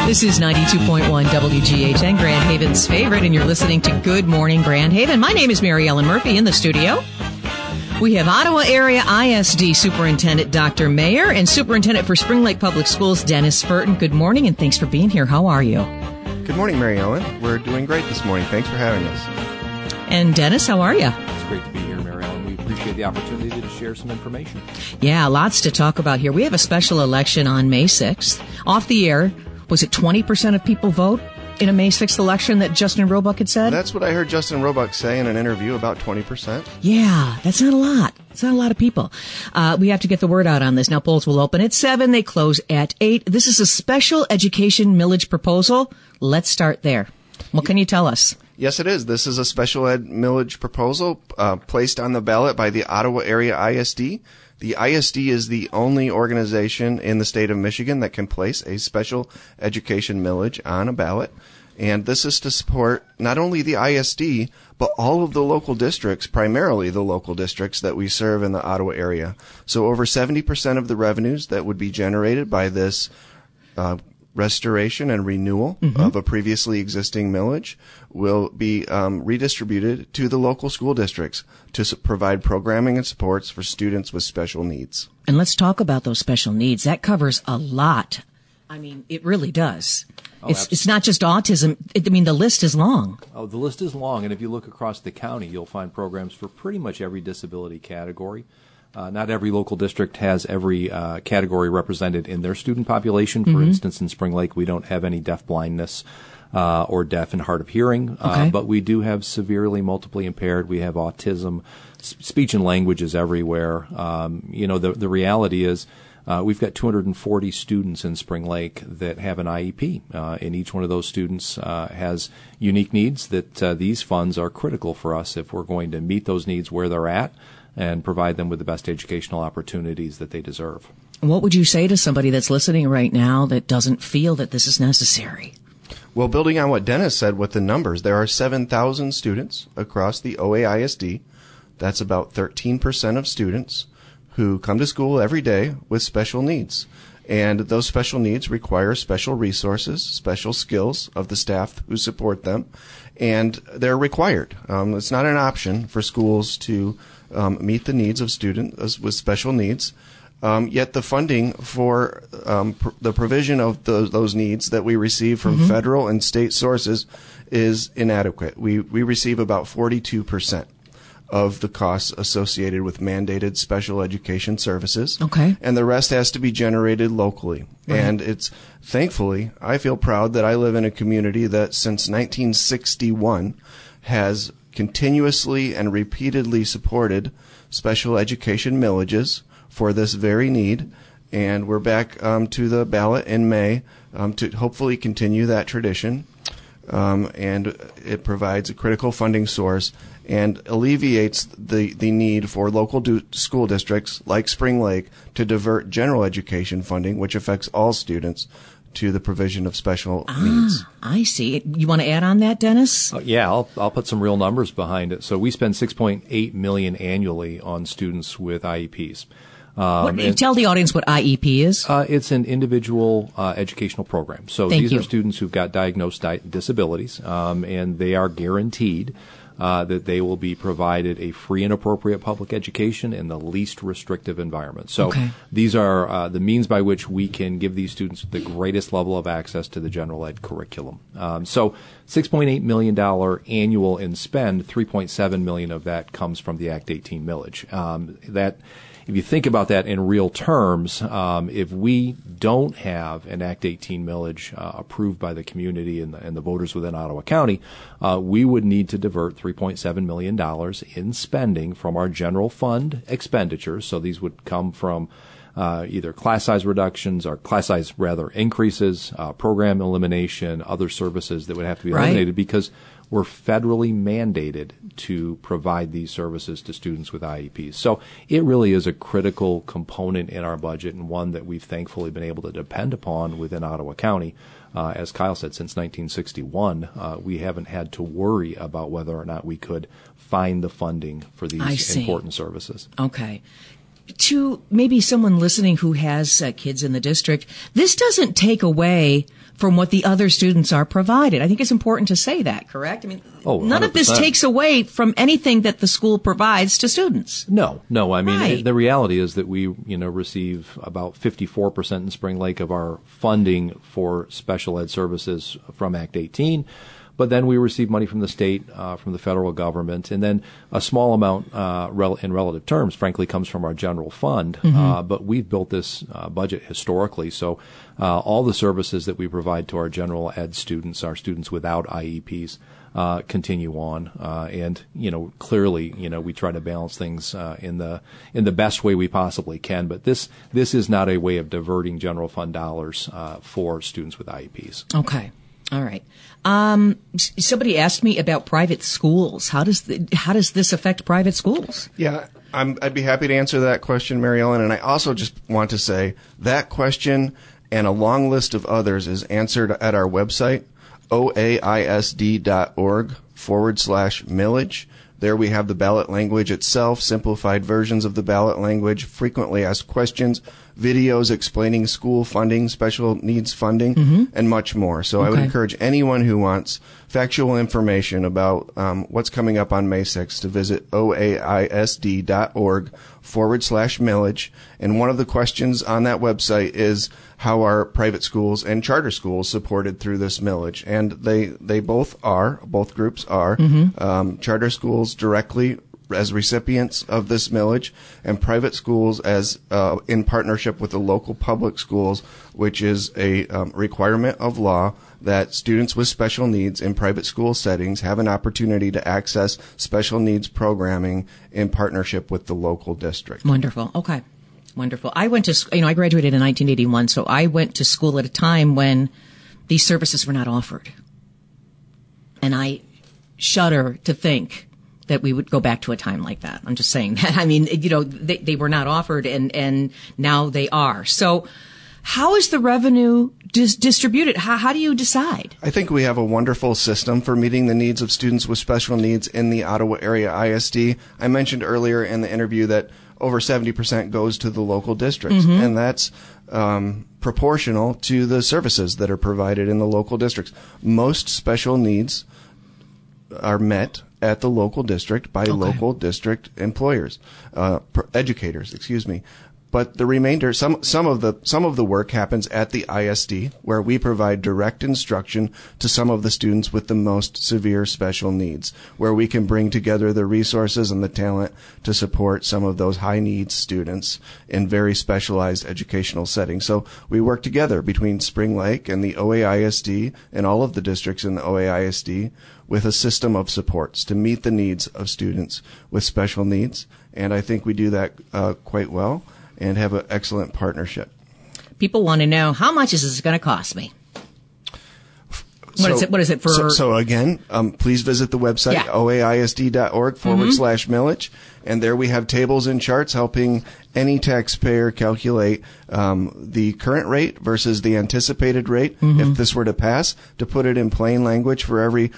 This is 92.1 WGHN, Grand Haven's favorite, and you're listening to Good Morning Grand Haven. My name is Mary Ellen Murphy in the studio. We have Ottawa Area ISD Superintendent Dr. Mayer and Superintendent for Spring Lake Public Schools, Dennis Furton. Good morning, and thanks for being here. How are you? Good morning, Mary Ellen. We're doing great this morning. Thanks for having us. And Dennis, how are you? It's great to be here, Mary Ellen. We appreciate the opportunity to share some information. Yeah, lots to talk about here. We have a special election on May 6th. Off the air, was it 20% of people vote in a May 6th election that Justin Roebuck had said? That's what I heard Justin Roebuck say in an interview, about 20%. Yeah, that's not a lot. It's not a lot of people. We have to get the word out on this. Now, polls will open at 7. They close at 8. This is a special education millage proposal. Let's start there. What can you tell us? Yes, it is. This is a special ed millage proposal placed on the ballot by the Ottawa Area ISD. The ISD is the only organization in the state of Michigan that can place a special education millage on a ballot. And this is to support not only the ISD, but all of the local districts, primarily the local districts that we serve in the Ottawa area. So over 70% of the revenues that would be generated by this restoration and renewal of a previously existing millage will be redistributed to the local school districts to provide programming and supports for students with special needs. And let's talk about those special needs. That covers a lot. I mean, it really does. It's not just autism. The list is long. Oh, the list is long, and if you look across the county, you'll find programs for pretty much every disability category. Not every local district has every category represented in their student population. For instance, in Spring Lake, we don't have any deaf-blindness or deaf and hard of hearing, but we do have severely multiply impaired. We have autism. Speech and language is everywhere. The reality is we've got 240 students in Spring Lake that have an IEP, and each one of those students has unique needs that these funds are critical for us if we're going to meet those needs where they're at and provide them with the best educational opportunities that they deserve. What would you say to somebody that's listening right now that doesn't feel that this is necessary? Well, building on what Dennis said with the numbers, there are 7,000 students across the OAISD. That's about 13% of students who come to school every day with special needs. And those special needs require special resources, special skills of the staff who support them, and they're required. It's not an option for schools to meet the needs of students with special needs. Yet the funding for the provision of those needs that we receive from federal and state sources is inadequate. We receive about 42% of the costs associated with mandated special education services. Okay. And the rest has to be generated locally. Right. And it's, thankfully, I feel proud that I live in a community that since 1961 has continuously and repeatedly supported special education millages for this very need. And we're back to the ballot in May to hopefully continue that tradition. And it provides a critical funding source and alleviates the need for local school districts like Spring Lake to divert general education funding, which affects all students, to the provision of special needs. I see. You want to add on that, Dennis? I'll put some real numbers behind it. So we spend $6.8 million annually on students with IEPs. Tell the audience what IEP is. It's an individual educational program. So these are students who've got diagnosed disabilities, and they are guaranteed that they will be provided a free and appropriate public education in the least restrictive environment. So these are the means by which we can give these students the greatest level of access to the general ed curriculum. So $6.8 million annual in spend, $3.7 million of that comes from the Act 18 millage. If you think about that in real terms, if we don't have an Act 18 millage approved by the community and the voters within Ottawa County, we would need to divert $3.7 million in spending from our general fund expenditures. So these would come from either class size reductions or class size increases, program elimination, other services that would have to be eliminated because we're federally mandated to provide these services to students with IEPs. So it really is a critical component in our budget and one that we've thankfully been able to depend upon within Ottawa County. As Kyle said, since 1961, we haven't had to worry about whether or not we could find the funding for these important services. Okay. To maybe someone listening who has kids in the district, this doesn't take away from what the other students are provided. I think it's important to say that, correct? I mean, none of this takes away from anything that the school provides to students. No. I mean, the reality is that we, receive about 54% in Spring Lake of our funding for special ed services from Act 18. But then we receive money from the state, from the federal government, and then a small amount in relative terms, frankly, comes from our general fund. But we've built this budget historically, so all the services that we provide to our general ed students, our students without IEPs, continue on. And clearly, we try to balance things in the best way we possibly can. But this is not a way of diverting general fund dollars for students with IEPs. Okay. All right. Somebody asked me about private schools. How does this affect private schools? Yeah, I'd be happy to answer that question, Mary Ellen. And I also just want to say that question and a long list of others is answered at our website, oaisd.org/millage. There we have the ballot language itself, simplified versions of the ballot language, frequently asked questions, videos explaining school funding, special needs funding, and much more. So I would encourage anyone who wants factual information about what's coming up on May 6th to visit oaisd.org/millage. And one of the questions on that website is how are private schools and charter schools supported through this millage? And they both groups are. Charter schools directly as recipients of this millage, and private schools as in partnership with the local public schools, which is a requirement of law that students with special needs in private school settings have an opportunity to access special needs programming in partnership with the local district. Wonderful. Okay. Wonderful. I went to, I graduated in 1981, so I went to school at a time when these services were not offered. And I shudder to think that we would go back to a time like that. I'm just saying that. I mean, they were not offered and now they are. So how is the revenue distributed? How do you decide? I think we have a wonderful system for meeting the needs of students with special needs in the Ottawa area ISD. I mentioned earlier in the interview that over 70% goes to the local districts, and that's proportional to the services that are provided in the local districts. Most special needs are met at the local district by local district employers, educators, excuse me. But the remainder, some of the work happens at the ISD, where we provide direct instruction to some of the students with the most severe special needs, where we can bring together the resources and the talent to support some of those high needs students in very specialized educational settings. So we work together between Spring Lake and the OAISD and all of the districts in the OAISD with a system of supports to meet the needs of students with special needs. And I think we do that quite well and have an excellent partnership. People want to know, how much is this going to cost me? What is it for? So again, please visit the website, oaisd.org/millage. And there we have tables and charts helping any taxpayer calculate the current rate versus the anticipated rate if this were to pass. To put it in plain language, for every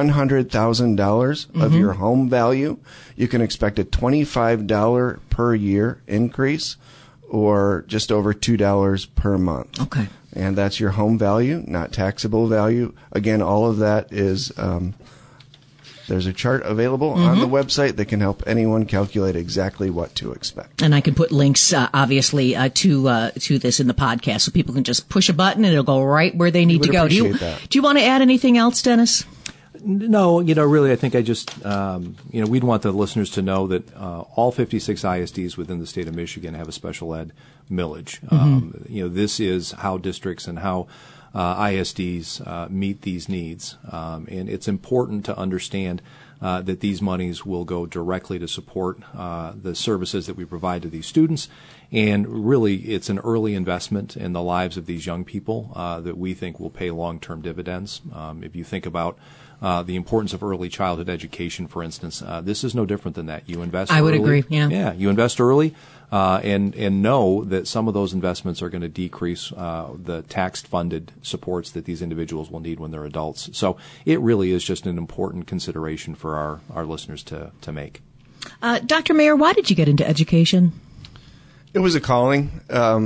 $100,000 of your home value, you can expect a $25 per year increase, or just over $2 per month. Okay. And that's your home value, not taxable value. Again, all of that is, there's a chart available on the website that can help anyone calculate exactly what to expect. And I can put links, obviously, to this in the podcast, so people can just push a button and it'll go right where they need to go. Do you want to add anything else, Dennis? No, really, I think I just, we'd want the listeners to know that all 56 ISDs within the state of Michigan have a special ed millage. This is how districts and how ISDs meet these needs. And it's important to understand that these monies will go directly to support the services that we provide to these students. And really, it's an early investment in the lives of these young people that we think will pay long-term dividends. If you think about the importance of early childhood education, for instance, this is no different than that. You invest early. I would agree, yeah. Yeah, you invest early and know that some of those investments are going to decrease the tax-funded supports that these individuals will need when they're adults. So it really is just an important consideration for our listeners to make. Dr. Mayer, why did you get into education? It was a calling.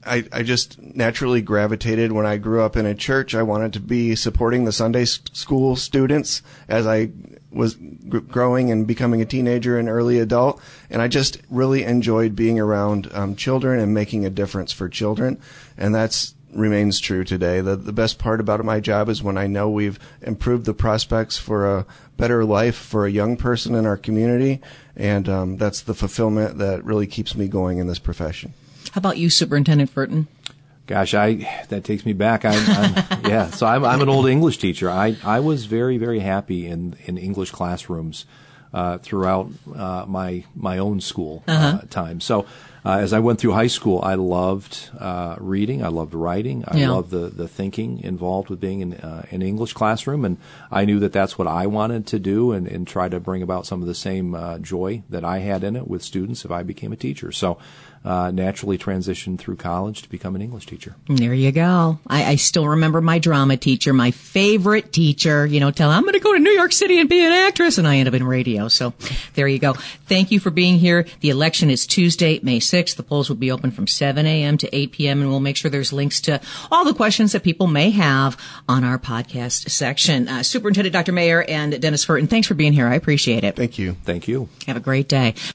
I just naturally gravitated when I grew up in a church. I wanted to be supporting the Sunday school students as I was growing and becoming a teenager and early adult. And I just really enjoyed being around children and making a difference for children. And that's remains true today. The best part about my job is when I know we've improved the prospects for a better life for a young person in our community. And that's the fulfillment that really keeps me going in this profession. How about you, Superintendent Furton? Gosh, that takes me back. Yeah. So I'm an old English teacher. I was very, very happy in English classrooms throughout my own school time. So as I went through high school, I loved reading. I loved writing. I loved the thinking involved with being in an English classroom, and I knew that that's what I wanted to do and try to bring about some of the same joy that I had in it with students if I became a teacher. So naturally transitioned through college to become an English teacher. There you go. I still remember my drama teacher, my favorite teacher, tell I'm going to go to New York City and be an actress, and I end up in radio. So there you go. Thank you for being here. The election is Tuesday, May 6th. The polls will be open from 7 a.m. to 8 p.m., and we'll make sure there's links to all the questions that people may have on our podcast section. Superintendent Dr. Mayer and Dennis Furton, thanks for being here. I appreciate it. Thank you. Thank you. Have a great day.